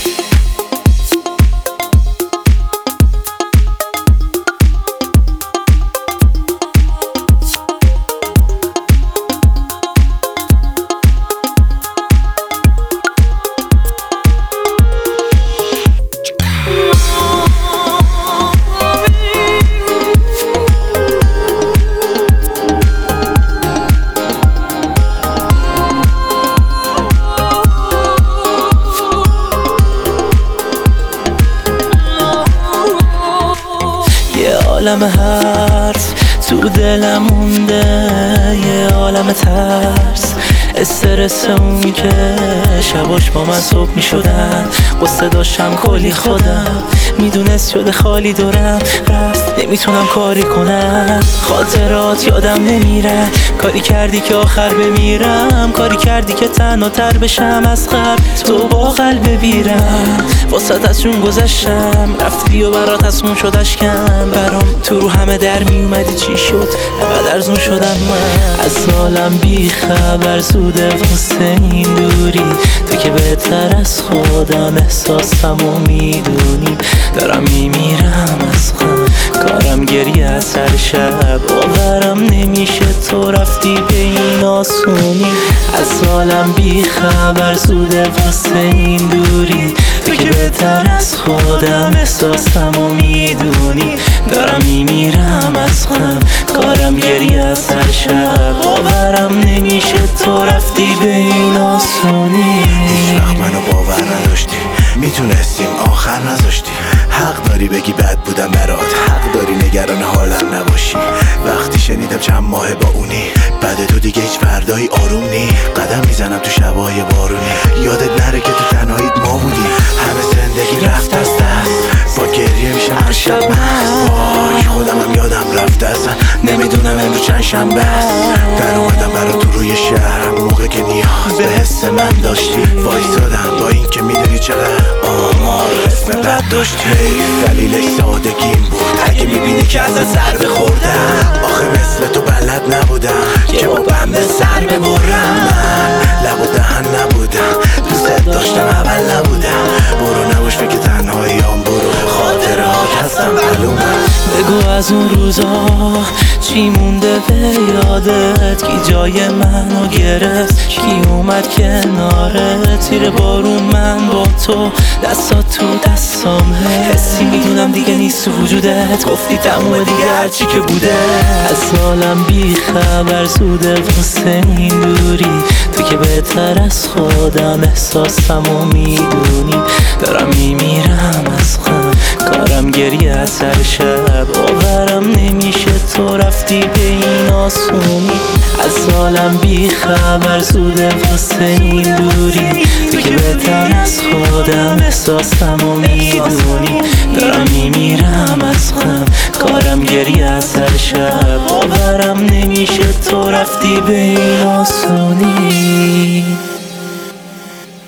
عالم حرف تو دلم مونده، یه عالم ترس، استرس اون که شباش با من صبح می شدن. قصه داشتم کلی خودم میدونست شده خالی دورم رفت، نمیتونم کاری کنم. خاطرات یادم نمیره، کاری کردی که آخر بمیرم، کاری کردی که تنها تر بشم از قبل تو با قلب بیرم. واسط از جون گذشتم، رفتی و برات تصمیم شد اشکم برام تو رو همه در می اومدی. چی شد انقدر ارزون شدم من؟ از حالم بی خبر زوده واسه این دوری، تو که بهتر از خودم احساسم و میدونی. دارم میمیرم از غم، کارم گریه از سر شب، باورم نمیشه تو رفتی به این آسونی. از حالم بی خبر زوده واسه این دوری، تو که بهتر از خودم احساسم و میدونی. دارم میمیرم از غم، کارم گریه از سر شب، باورم نمیشه تو رفتی به این آسونی. هیچ وقت منو باور نداشتی، میتونستیم آخر نذاشتی. حق داری بگی بد بودم برات، حق داری نگران حالم نباشی. وقتی شنیدم چند ماه با اونی، بعد تو دیگه هیچ فردایی آروم نی. قدم میزنم تو شبای بارونی، یادت نره که تو تنهاییت ما بودی. همه زندگی رفت از دست، با گریه میشم هر شب مست. وای خودم هم یادم رفت اصلا، نمیدونم امروز چند شنبه است. در اومدم برات تو روی شهر، موقع که نیاز به حس من داشتی. وایسادم با این که میدونی چقدر آمار اسم بد داشتی. دلیلش سادگیم بود، اگه میبینی که ازت ضربه خوردم. آخه مثل تو بلد نبودم که با بنده سر ببرم. من لب و دهن نبودم، دوست داشتم اول نبودم. برو نباش فکر تنهاییام، برو خاطرات هستم معلومم. بگو از اون روزا چی مونده به یادت، کی جای منو گرفت، کی اومد کنارت. تیر بارون من با تو، دستات تو دستام، حسی میدونم دیگه نیست تو وجودت. گفتی تموم دیگه هرچی که بوده. از حالم بی خبر زوده واسه این دوری، تو که بهتر از خودم احساسم و میدونی. دارم میمیرم از غم، کارم گریه از سر شب، باورم نمیشه تو رفتی به این آسونی. از حالم بی خبر زوده واسه این دوری، تو که بهتر از خودم احساسم و میدونی. دارم میمیرم از غم، کارم گریه از سر شب، باورم نمیشه تو رفتی به این آسونی.